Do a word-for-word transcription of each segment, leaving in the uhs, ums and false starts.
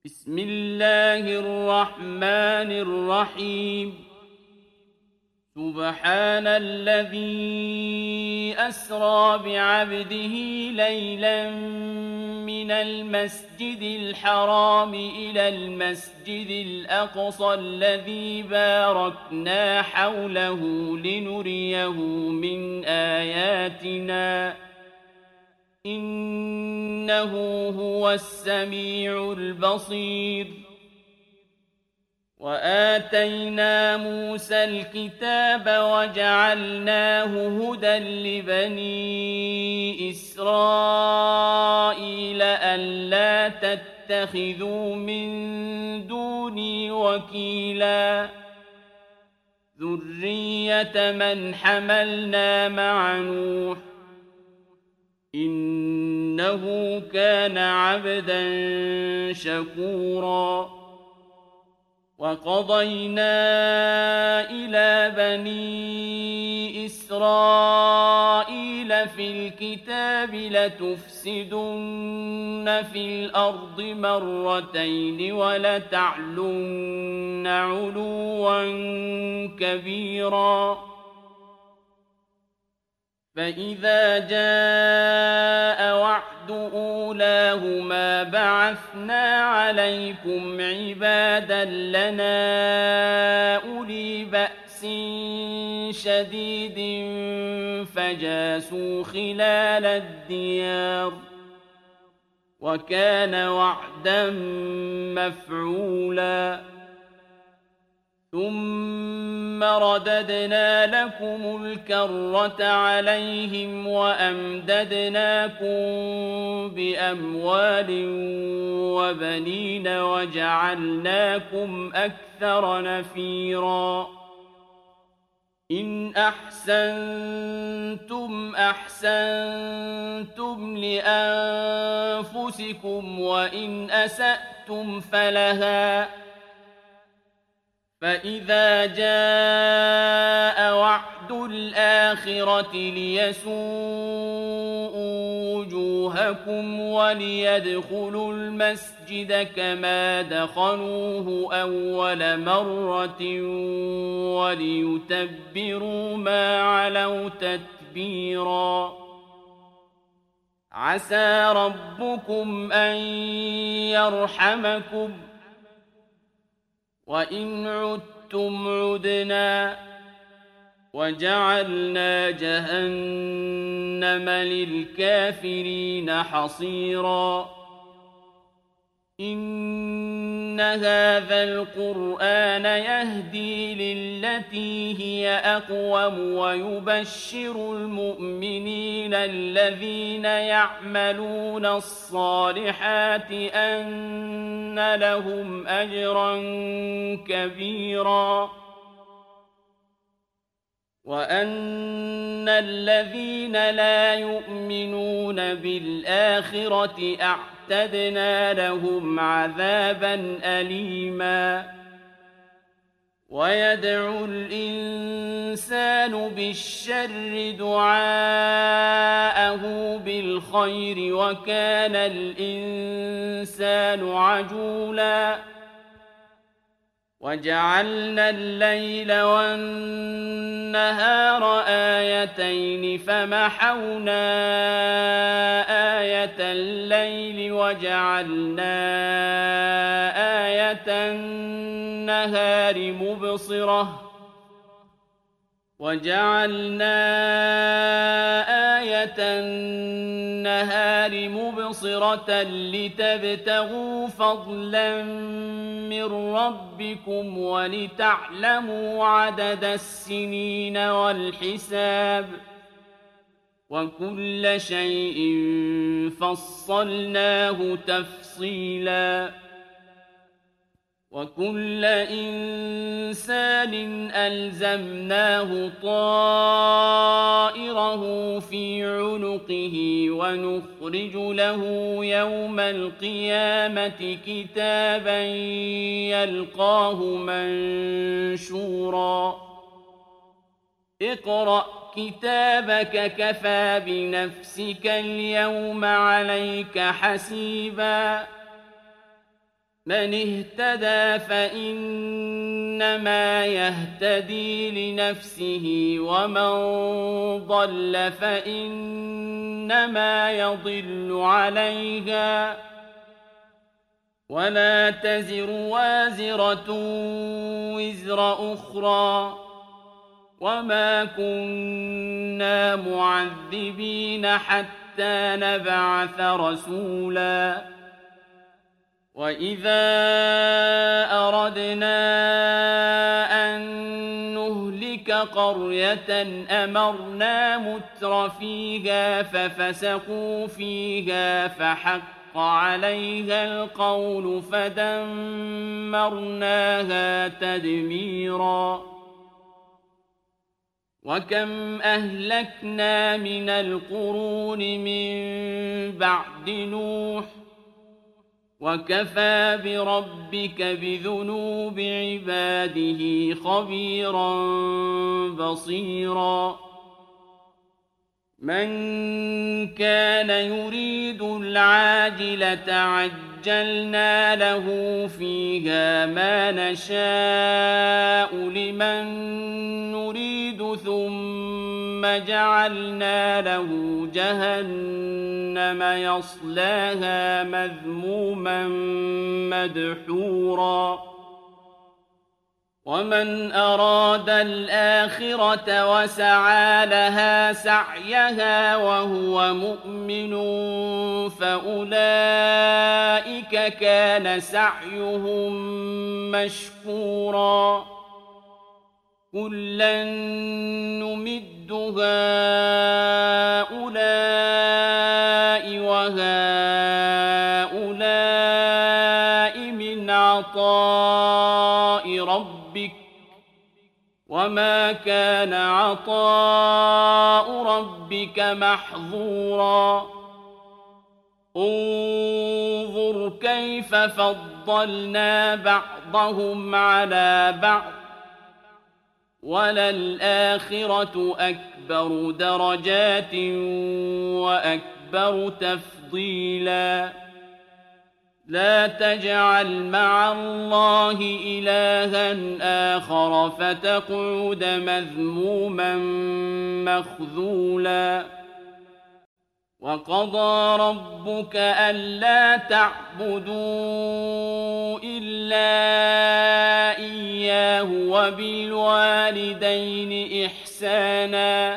بسم الله الرحمن الرحيم سبحان الذي أسرى بعبده ليلا من المسجد الحرام إلى المسجد الأقصى الذي باركنا حوله لنريه من آياتنا إنه هو السميع البصير وآتينا موسى الكتاب وجعلناه هدى لبني إسرائيل ألا تتخذوا من دوني وكيلا ذرية من حملنا مع نوح إنه كان عبدا شكورا وقضينا إلى بني إسرائيل في الكتاب لتفسدن في الأرض مرتين ولتعلن علوا كبيرا فإذا جاء وعد أولاهما بعثنا عليكم عبادا لنا أولي بأس شديد فجاسوا خلال الديار وكان وعدا مفعولا ثم رددنا لكم الكرة عليهم وأمددناكم بأموال وبنين وجعلناكم أكثر نفيرا إن أحسنتم أحسنتم لأنفسكم وإن أسأتم فلها فإذا جاء وعد الآخرة ليسوءوا وجوهكم وليدخلوا المسجد كما دخلوه أول مرة وليتبروا ما علوا تتبيرا عسى ربكم أن يرحمكم وإن عدتم عدنا وجعلنا جهنم للكافرين حصيرا إن هذا القرآن يهدي للتي هي أقوم ويبشر المؤمنين الذين يعملون الصالحات أن لهم أجرا كبيرا وأن الذين لا يؤمنون بالآخرة أعتدنا لهم عذابا أليما ويدعو الإنسان بالشر دعاءه بالخير وكان الإنسان عجولا وجعلنا الليل والنهار آيتين فمحونا آية الليل وجعلنا آية النهار مبصرة وجعلنا آية النهار مبصرة لتبتغوا فضلا من ربكم ولتعلموا عدد السنين والحساب وكل شيء فصلناه تفصيلا وكل إنسان ألزمناه طائره في عنقه ونخرج له يوم القيامة كتابا يلقاه منشورا اقرأ كتابك كفى بنفسك اليوم عليك حسيبا من اهتدى فإنما يهتدي لنفسه ومن ضل فإنما يضل عليها ولا تزر وازرة وزر أخرى وما كنا معذبين حتى نبعث رسولا وإذا أردنا أن نهلك قرية أمرنا متر فيها ففسقوا فيها فحق عليها القول فدمرناها تدميرا وكم أهلكنا من القرون من بعد نوح وكفى بربك بذنوب عباده خبيرا بصيرا من كان يريد العاجلة عجلنا له فيها ما نشاء لمن نريد ثم جعلنا له جهنم يصلاها مذموما مدحورا ومن أراد الآخرة وسعى لها سعيها وهو مؤمن فأولئك كان سعيهم مشكورا كلا نمد هؤلاء وهؤلاء من عطاء ربك وما كان عطاء ربك محظورا انظر كيف فضلنا بعضهم على بعض وللآخرة أكبر درجات وأكبر تفضيلا لا تجعل مع الله إلها آخر فتقعد مذموما مخذولا وقضى ربك ألا تعبدوا إلا إياه وبالوالدين إحسانا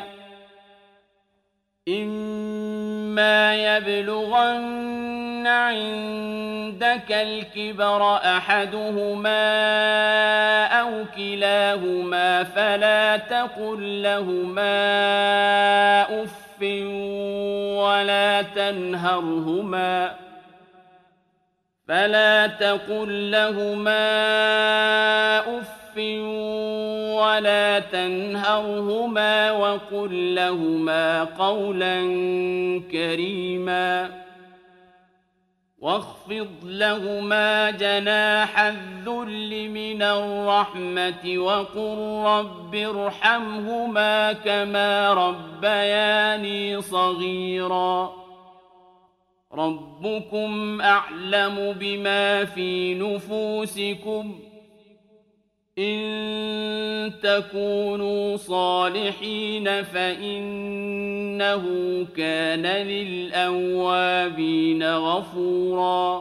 إما يبلغن عندك الكبر أحدهما أو كلاهما فلا تقل لهما أف ولا تنهرهما فلا تقل لهما أف ولا تنهرهما وقل لهما قولا كريما واخفض لهما جناح الذل من الرحمة وقل رب ارحمهما كما ربياني صغيرا ربكم أعلم بما في نفوسكم إن تكونوا صالحين فإنه كان للأوابين غفورا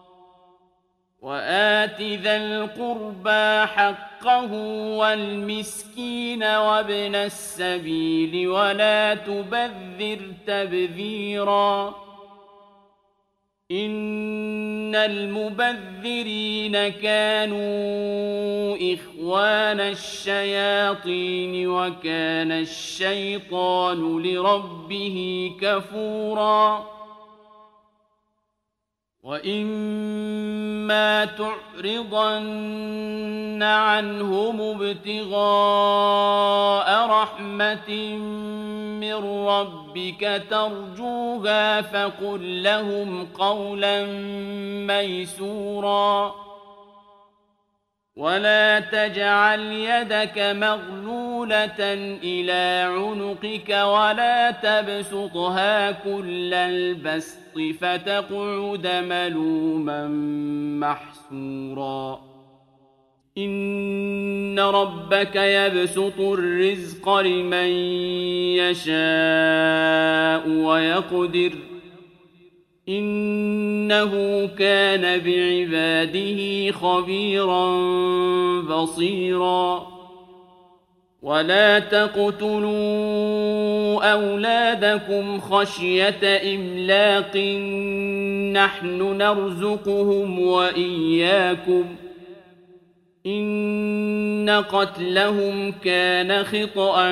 وآت ذا القربى حقه والمسكين وابن السبيل ولا تبذر تبذيرا إن المبذرين كانوا إخوان الشياطين وكان الشيطان لربه كفورا وإما تعرضن عنهم ابتغاء رحمة من ربك ترجوها فقل لهم قولا ميسورا ولا تجعل يدك مغلولة إلى عنقك ولا تبسطها كل البسط فتقعد ملوما محسورا إن ربك يبسط الرزق لمن يشاء ويقدر إنه كان بعباده خبيرا بصيرا ولا تقتلوا أولادكم خشية إملاق نحن نرزقهم وإياكم إن قتلهم كان خطأ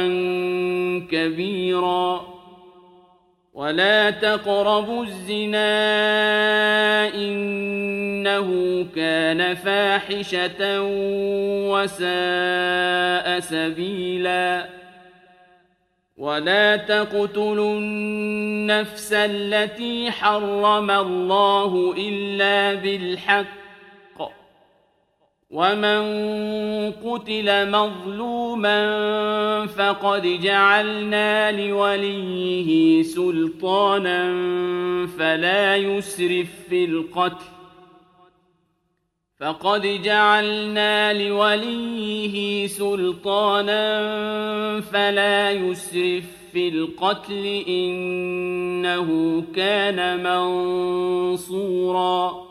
كبيرا ولا تقربوا الزنا إنه كان فاحشة وساء سبيلا ولا تقتلوا النفس التي حرم الله إلا بالحق ومن قتل مظلوما فقد جعلنا لوليه سلطانا فلا يسرف في القتل فقد جعلنا لوليه سلطانا فلا يسرف في القتل إنه كان منصورا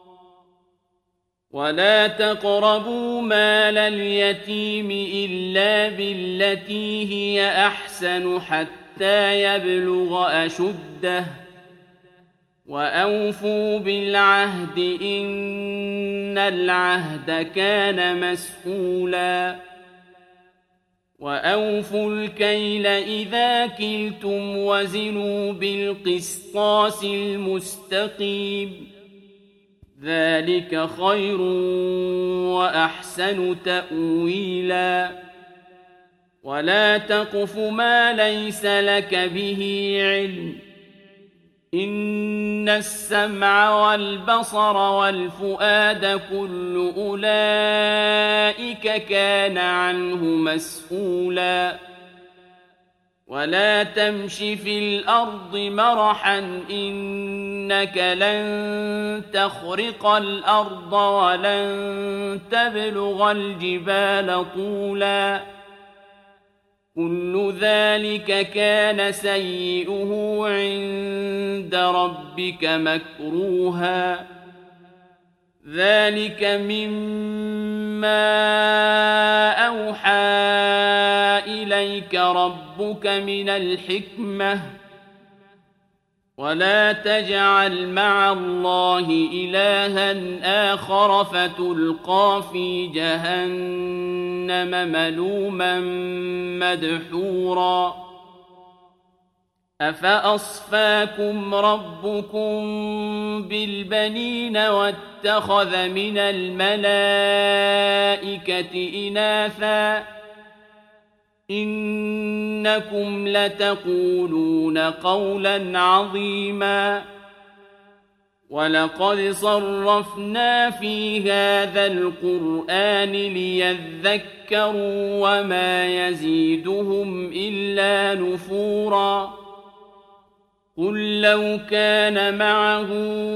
ولا تقربوا مال اليتيم إلا بالتي هي أحسن حتى يبلغ أشده وأوفوا بالعهد إن العهد كان مسؤولا وأوفوا الكيل إذا كلتم وزنوا بالقسطاس المستقيم ذلك خير وأحسن تأويلا ولا تقف ما ليس لك به علم إن السمع والبصر والفؤاد كل أولئك كان عنه مسؤولا ولا تمش في الأرض مرحا إنك لن تخرق الأرض ولن تبلغ الجبال طولا كل ذلك كان سيئه عند ربك مكروها ذلك مما أوحى إليك ربك من الحكمة ولا تجعل مع الله إلها آخر فتلقى في جهنم ملوما مدحورا أفأصفاكم ربكم بالبنين واتخذ من الملائكة إناثا إنكم لتقولون قولا عظيما ولقد صرفنا في هذا القرآن ليذكروا وما يزيدهم إلا نفورا قل لو كان معه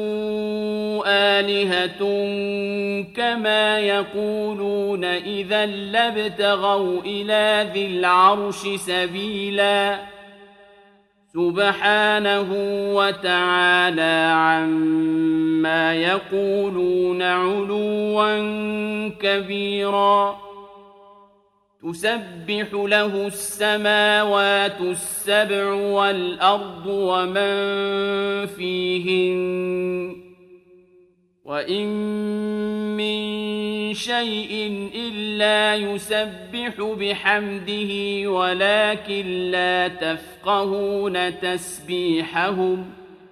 آلهة كما يقولون إذا لابتغوا إلى ذي العرش سبيلا سبحانه وتعالى عما يقولون علوا كبيرا تسبح له السماوات السبع والأرض ومن فيهن وإن من شيء إلا يسبح بحمده ولكن لا تفقهون تسبيحهم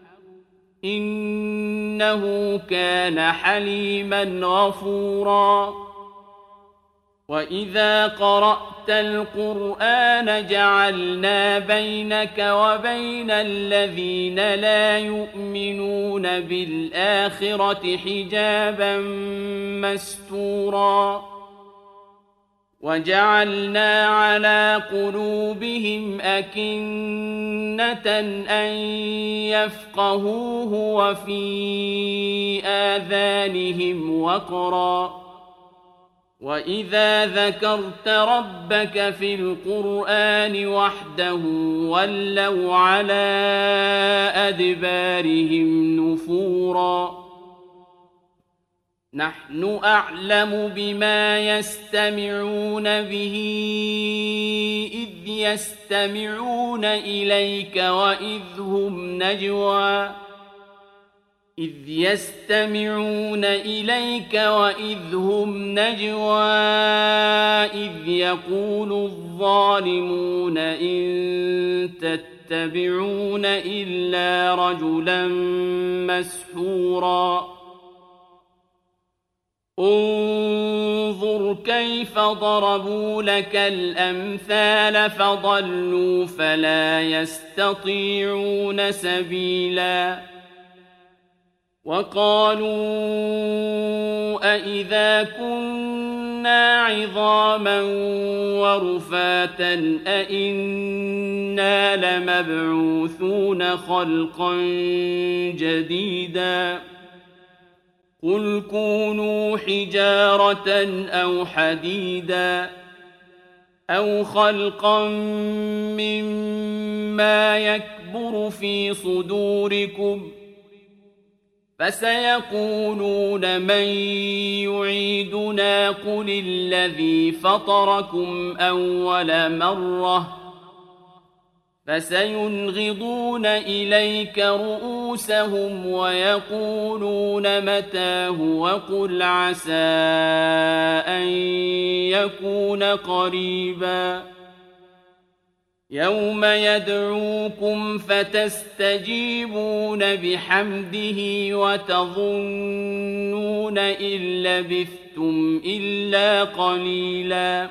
إنه كان حليما غفورا وإذا قرأت القرآن جعلنا بينك وبين الذين لا يؤمنون بالآخرة حجابا مستورا وجعلنا على قلوبهم أكنة أن يفقهوه وفي آذانهم وقرا وإذا ذكرت ربك في القرآن وحده ولوا على أدبارهم نفورا نحن أعلم بما يستمعون به إذ يستمعون إليك وإذ هم نجوى إذ يستمعون إليك وإذ هم نجوى إذ يقول الظالمون إن تتبعون إلا رجلا مسحورا انظر كيف ضربوا لك الأمثال فضلوا فلا يستطيعون سبيلا وقالوا أإذا كنا عظاما ورفاتا أإنا لمبعوثون خلقا جديدا قل كونوا حجارة أو حديدا أو خلقا مما يكبر في صدوركم فسيقولون من يعيدنا قل الذي فطركم أول مرة فسينغضون إليك رؤوسهم ويقولون متاه وقل عسى أن يكون قريبا يوم يدعوكم فتستجيبون بحمده وتظنون إن لبثتم إلا قليلا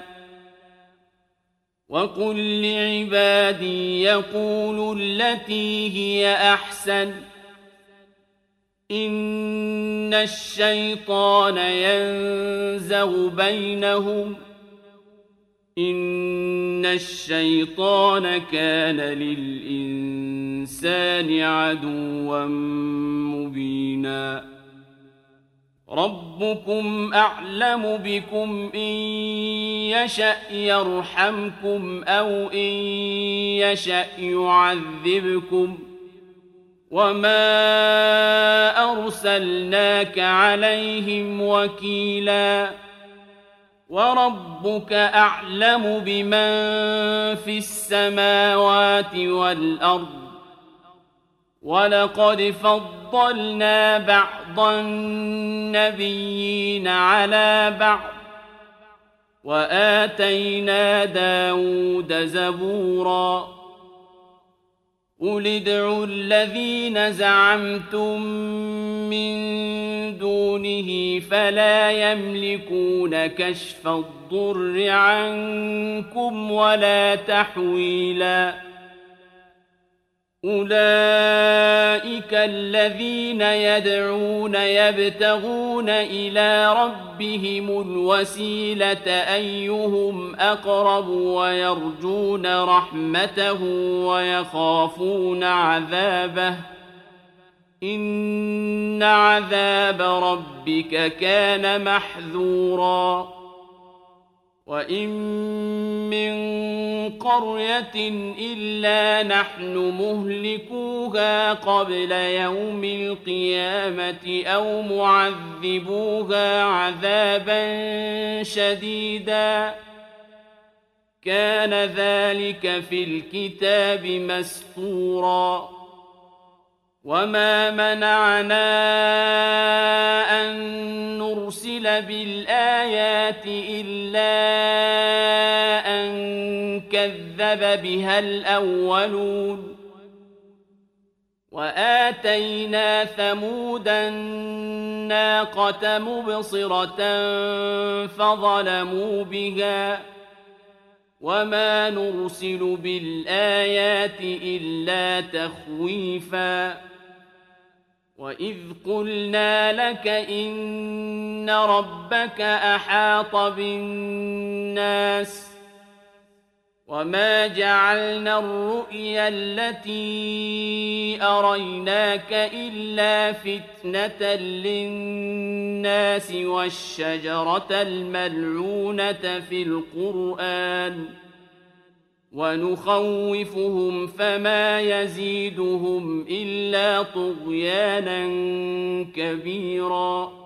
وقل لعبادي يقولوا التي هي أحسن إن الشيطان ينزغ بينهم إن الشيطان كان للإنسان عدوا مبينا ربكم أعلم بكم إن يشأ يرحمكم أو إن يشأ يعذبكم وما أرسلناك عليهم وكيلا وربك أعلم بمن في السماوات والأرض ولقد فضلنا بعض النبيين على بعض وآتينا داود زبورا قل ادعوا الذين زعمتم من دونه فلا يملكون كشف الضر عنكم ولا تحويلا أولئك الذين يدعون يبتغون إلى ربهم الوسيلة أيهم أقرب ويرجون رحمته ويخافون عذابه إن عذاب ربك كان محذورا وإن من قرية إلا نحن مهلكوها قبل يوم القيامة أو معذبوها عذابا شديدا كان ذلك في الكتاب مسطورا وما منعنا أن نرسل بالآيات إلا أن كذب بها الأولون وآتينا ثمود الناقة مبصرة فظلموا بها وما نرسل بالآيات إلا تخويفا وإذ قلنا لك إن ربك أحاط بالناس وما جعلنا الرؤيا التي أريناك إلا فتنة للناس والشجرة الملعونة في القرآن ونخوفهم فما يزيدهم إلا طغيانا كبيرا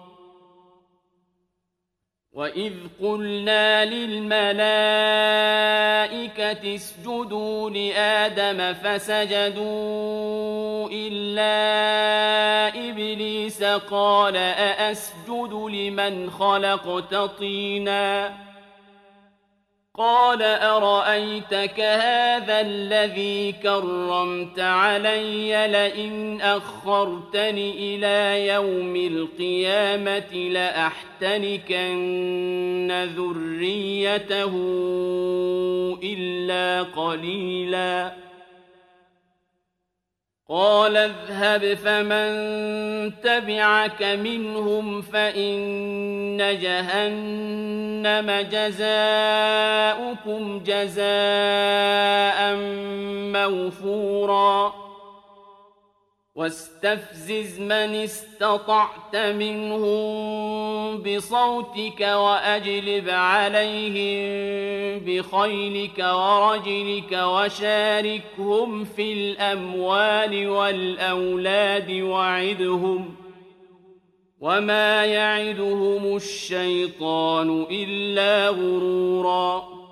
وإذ قلنا للملائكة اسجدوا لآدم فسجدوا إلا إبليس قال أأسجد لمن خلقت طينا قال أرأيتك هذا الذي كرمت علي لئن أخرتني إلى يوم القيامة لأحتنكن ذريته إلا قليلا قال اذهب فمن تبعك منهم فإن جهنم جزاؤكم جزاء موفورا واستفزز من استطعت منهم بصوتك وأجلب عليهم بخيلك ورجلك وشاركهم في الأموال والأولاد وعدهم وما يعدهم الشيطان إلا غرورا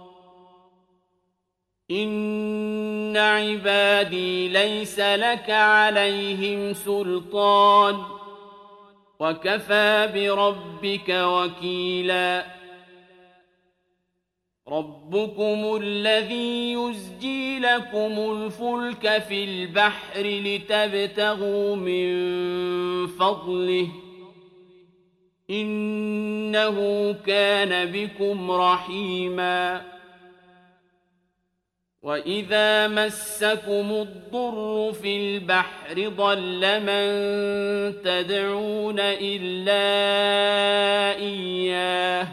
إن عبادي ليس لك عليهم سلطان وكفى بربك وكيلا ربكم الذي يزجي لكم الفلك في البحر لتبتغوا من فضله إنه كان بكم رحيما وإذا مسكم الضر في البحر ضل من تدعون إلا إياه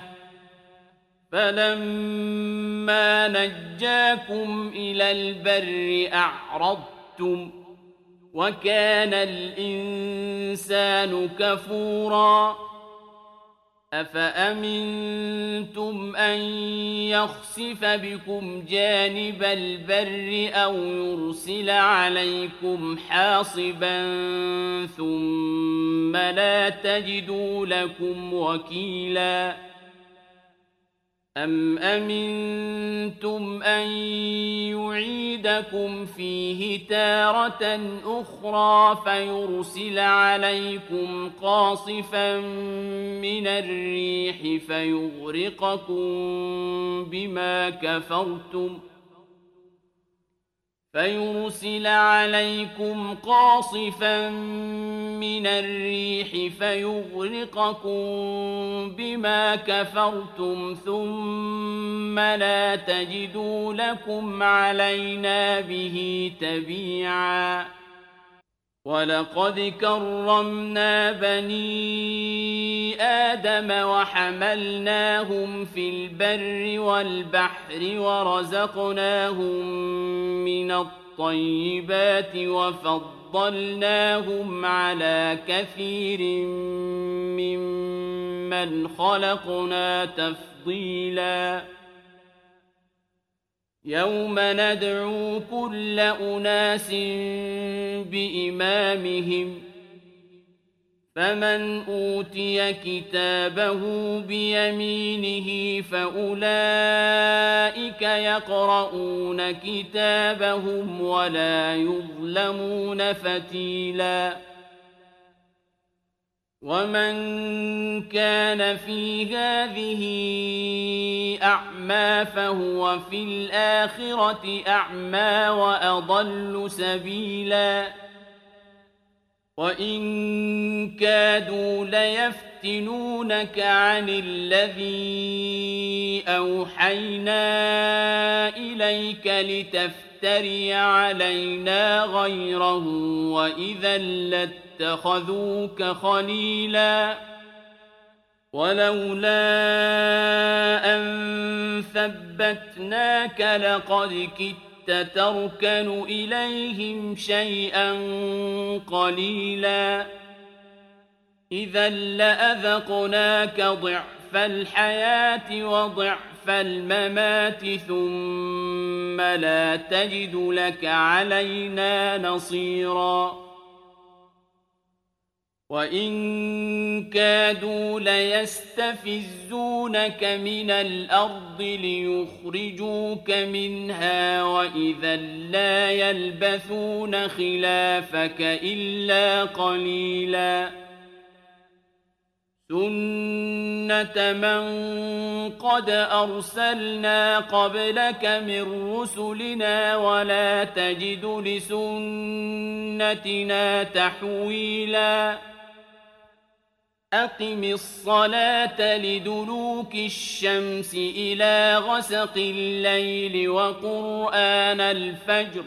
فلما نجاكم إلى البر أعرضتم وكان الإنسان كفورا أفأمنتم أن يخسف بكم جانب البر أو يرسل عليكم حاصبا ثم لا تجدوا لكم وكيلا أم أمنتم أن يعيدكم فيه تارة أخرى فيرسل عليكم قاصفا من الريح فيغرقكم بما كفرتم فيرسل عليكم قاصفا من الريح فيغرقكم بما كفرتم ثم لا تجدوا لكم علينا به تبيعا ولقد كرمنا بني آدم وحملناهم في البر والبحر ورزقناهم من الطيبات وفضلناهم على كثير ممن خلقنا تفضيلا يوم ندعو كل أناس بإمامهم فمن أوتي كتابه بيمينه فأولئك يقرؤون كتابهم ولا يظلمون فتيلا ومن كان في هذه أعمى فهو في الآخرة أعمى وأضل سبيلا وَإِن كَادُوا لَيَفْتِنُونَكَ عَنِ الَّذِي أَوْحَيْنَا إِلَيْكَ لِتَفْتَرِيَ عَلَيْنَا غَيْرَهُ وَإِذًا لَّاتَّخَذُوكَ خَلِيلًا وَلَوْلَا أَن ثَبَّتْنَاكَ لَقَدْ كِدتَّ تَرْكَنُ إِلَيْهِمْ شَيْئًا قَلِيلًا إِذًا لَّأَذَقْنَاكَ ضِعْفَ الْحَيَاةِ وَضِعْفَ الْمَمَاتِ ثُمَّ لَا تَجِدُ لَكَ عَلَيْنَا نَصِيرًا وَإِن كَادُوا لَيَسْتَفِزُّونَكَ مِنَ الْأَرْضِ لِيُخْرِجُوكَ مِنْهَا وَإِذًا لَّا يَلْبَثُونَ خِلَافَكَ إِلَّا قَلِيلًا سُنَّةَ مَن قَدْ أَرْسَلْنَا قَبْلَكَ مِن رُّسُلِنَا وَلَا تَجِدُ لِسُنَّتِنَا تَحْوِيلًا أَقِمِ الصَّلَاةَ لِدُلُوكِ الشَّمْسِ إِلَىٰ غَسَقِ اللَّيْلِ وَقُرْآنَ الْفَجْرِ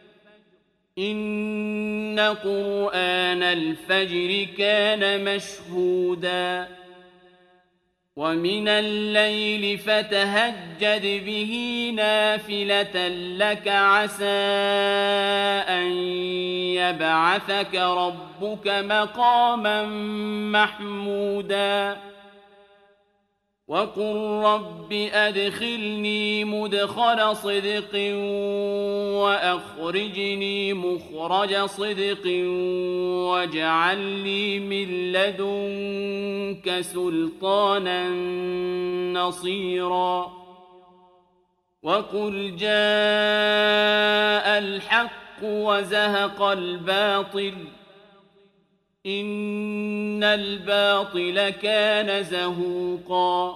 إِنَّ قُرْآنَ الْفَجْرِ كَانَ مَشْهُودًا وَمِنَ اللَّيْلِ فَتَهَجَّدْ بِهِ نَافِلَةً لَّكَ عَسَىٰ أَن يَبْعَثَكَ رَبُّكَ مَقَامًا مَّحْمُودًا وَقُل رَّبِّ أَدْخِلْنِي مُدْخَلَ صِدْقٍ وَأَخْرِجْنِي مُخْرَجَ صِدْقٍ وَاجْعَل لِّي مِن لَّدُنكَ سُلْطَانًا نَّصِيرًا وَقُلْ جَاءَ الْحَقُّ وَزَهَقَ الْبَاطِلُ إِنَّ الْبَاطِلَ كَانَ زَهُوقًا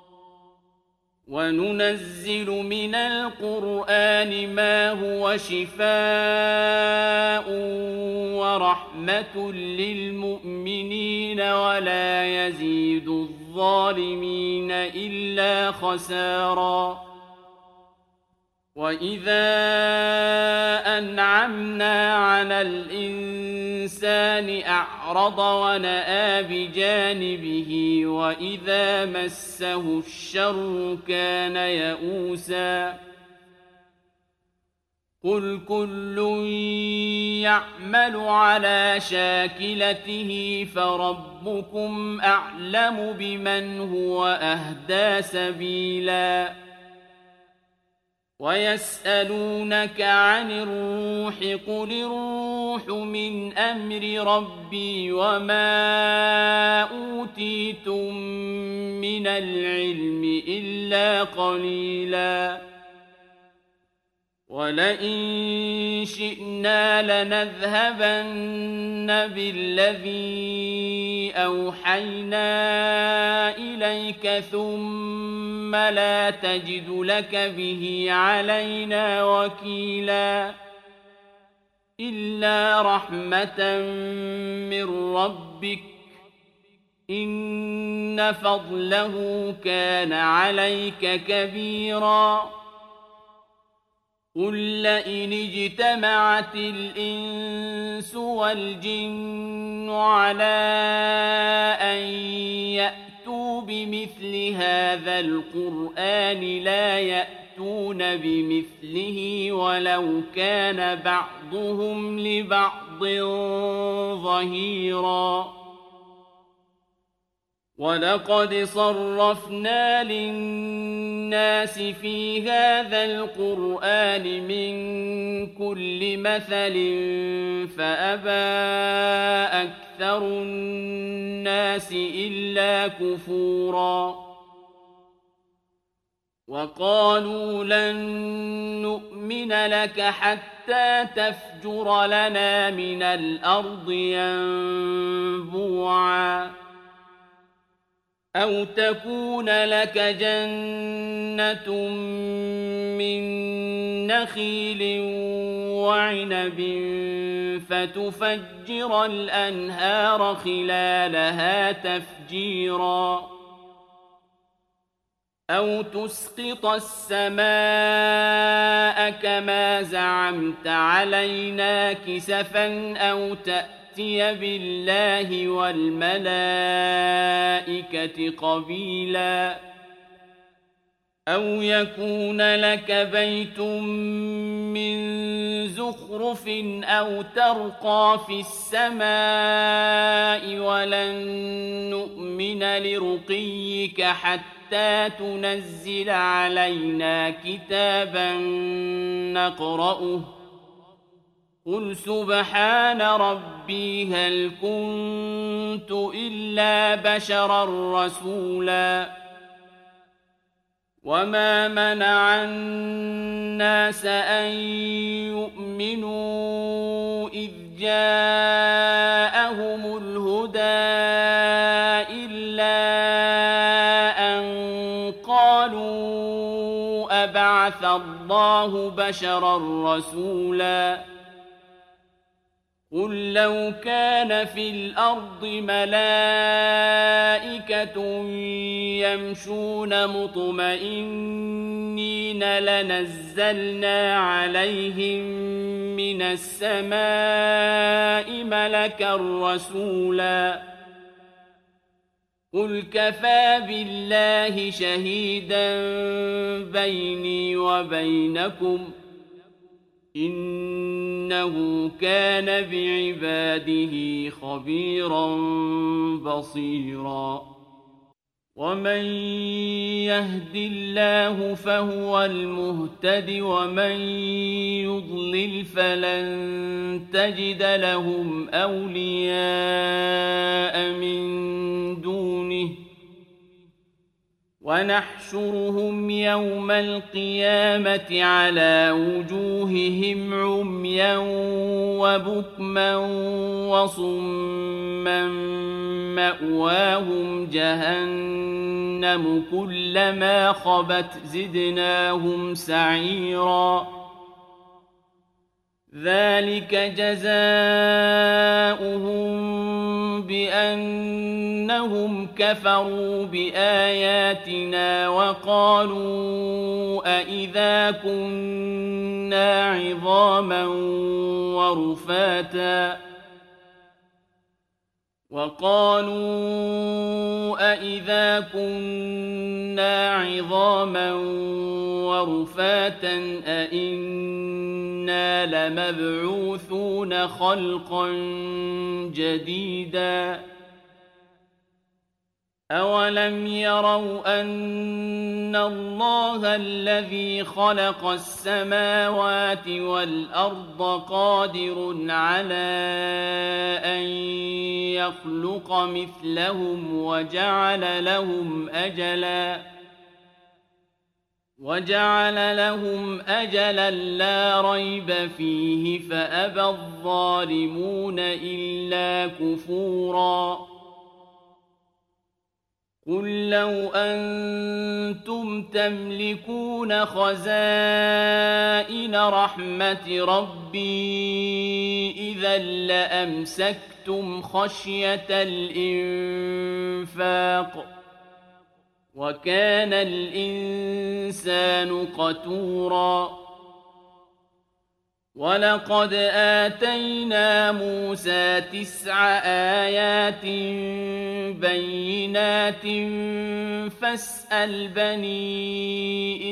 وَنُنَزِّلُ مِنَ الْقُرْآنِ مَا هُوَ شِفَاءٌ وَرَحْمَةٌ لِّلْمُؤْمِنِينَ وَلَا يَزِيدُ الظَّالِمِينَ إِلَّا خَسَارًا وَإِذَا أَنْعَمْنَا عَلَى الْإِنسَانِ أَعْرَضَ وَنَأَىٰ بِجَانِبِهِ وَإِذَا مَسَّهُ الشَّرُّ كَانَ يَئُوسًا قُلْ كُلٌّ يَعْمَلُ عَلَىٰ شَاكِلَتِهِ فَرَبُّكُمْ أَعْلَمُ بِمَنْ هُوَ أَهْدَىٰ سَبِيلًا وَيَسْأَلُونَكَ عَنِ الرُّوحِ قُلِ الرُّوحُ مِنْ أَمْرِ رَبِّي وَمَا أُوتِيتُم مِّنَ الْعِلْمِ إِلَّا قَلِيلًا وَلَئِن شِئْنَا لَنَذْهَبَنَّ بِالَّذِي أَوْحَيْنَا إِلَيْكَ ثُمَّ لَا تَجِدُ لَكَ بِهِ عَلَيْنَا وَكِيلًا إِلَّا رَحْمَةً مِّن رَّبِّكَ إِنَّ فَضْلَهُ كَانَ عَلَيْكَ كَبِيرًا قُل لَّئِنِ اجْتَمَعَتِ الْإِنسُ وَالْجِنُّ عَلَىٰ أَن يَأْتُوا بِمِثْلِ هَٰذَا الْقُرْآنِ لَا يَأْتُونَ بِمِثْلِهِ وَلَوْ كَانَ بَعْضُهُمْ لِبَعْضٍ ظَهِيرًا وَلَقَدْ صَرَّفْنَا لِلنَّاسِ فِي هَٰذَا الْقُرْآنِ مِن كُلِّ مَثَلٍ فَأَبَىٰ أَكْثَرُ النَّاسِ إِلَّا كُفُورًا وَقَالُوا لَن نُّؤْمِنَ لَكَ حَتَّىٰ تَفْجُرَ لَنَا مِنَ الْأَرْضِ يَنبُوعًا أَوْ تَكُونَ لَكَ جَنَّةٌ مِّن نَّخِيلٍ وَعِنَبٍ فتفجر الأنهار خلالها تفجيرا أو تسقط السماء كما زعمت علينا كسفا أو تأتي بالله والملائكة قبيلا أو يكون لك بيت من زخرف أو ترقى في السماء ولن نؤمن لرقيك حتى تنزل علينا كتابا نقرأه قل سبحان ربي هل كنت إلا بشرا رسولا وما منع الناس أن يؤمنوا إذ جاءهم الهدى إلا أن قالوا أبعث الله بشرا رسولا قل لو كان في الأرض ملائكة يمشون مطمئنين لنزلنا عليهم من السماء ملكا رسولا قل كفى بالله شهيدا بيني وبينكم إنه كان بعباده خبيرا بصيرا ومن يهد الله فهو المهتد ومن يضلل فلن تجد لهم أولياء من دونه ونحشرهم يوم القيامة على وجوههم عميا وبكما وصما مأواهم جهنم كلما خبت زدناهم سعيرا ذلك جزاؤهم بأنهم كفروا بآياتنا وقالوا أإذا كنا عظاما ورفاتا وقالوا أإذا كنا عظاما ورفاتا أإنا لمبعوثون خلقا جديدا أولم يروا أن الله الذي خلق السماوات والأرض قادر على أن يخلق مثلهم وجعل لهم أجلا وجعل لهم أجلا لا ريب فيه فأبى الظالمون إلا كفورا قل لو أنتم تملكون خزائن رحمة ربي إذا لأمسكتم خشية الإنفاق وكان الإنسان قتورا ولقد آتينا موسى تسع آيات بينات فاسأل بني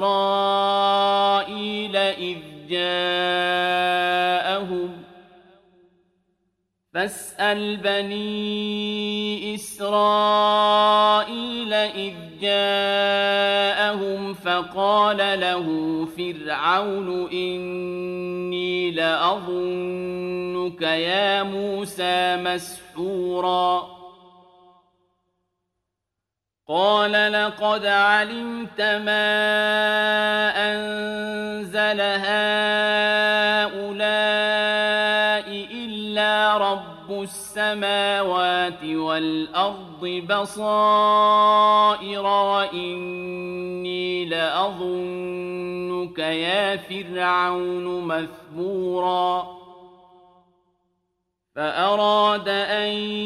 إسرائيل إذ جاءهم فاسأل بني إسرائيل إذ جاءهم فقال له فرعون إني لأظنك يا موسى مسحورا قال لقد علمت ما أنزل هؤلاء إلا رب السماوات والأرض بصائر وإني لأظنك يا فرعون مثبورا فأراد أن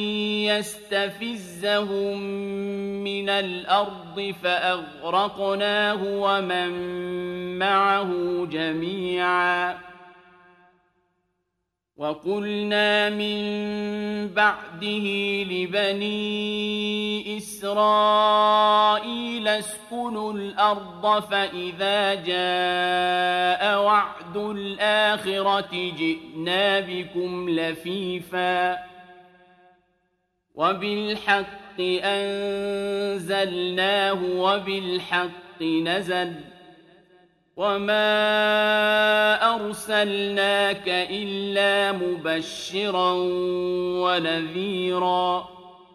يستفزهم من الأرض فأغرقناه ومن معه جميعا وقلنا من بعده لبني إسرائيل اسكنوا الأرض فإذا جاء وعد الآخرة جئنا بكم لفيفا وبالحق أنزلناه وبالحق نزل وما أرسلناك إلا مبشرا ونذيرا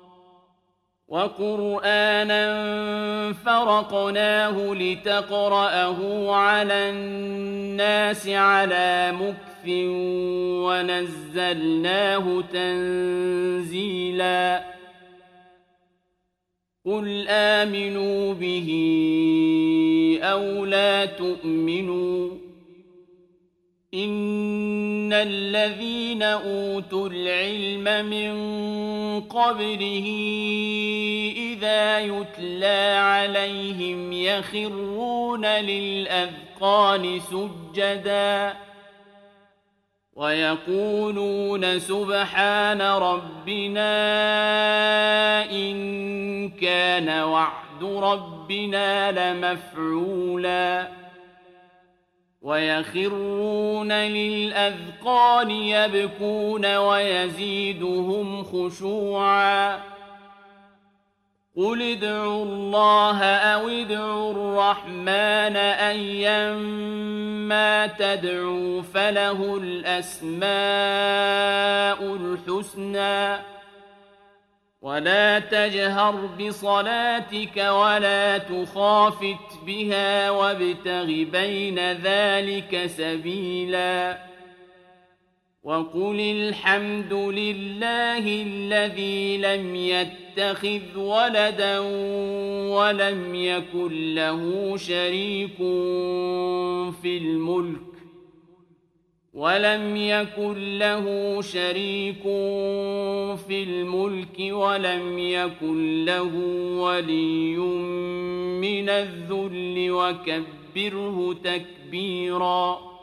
وقرآنا فرقناه لتقرأه على الناس على مكث ونزلناه تنزيلا قل آمنوا به أو لا تؤمنوا إن الذين أوتوا العلم من قبله إذا يتلى عليهم يخرون للأذقان سجدا ويقولون سبحان ربنا إن كان وعد ربنا لمفعولا ويخرون للأذقان يبكون ويزيدهم خشوعا قل ادعوا الله أو ادعوا الرحمن أيما تدعوا فله الأسماء الحسنى ولا تجهر بصلاتك ولا تخافت بها وابتغ بين ذلك سبيلا وقل الحمد لله الذي لم يتخذ ولدا ولم يكن له شريك في الملك ولم يكن له شريك في الملك ولم يكن له ولي من الذل وكبره تكبيرا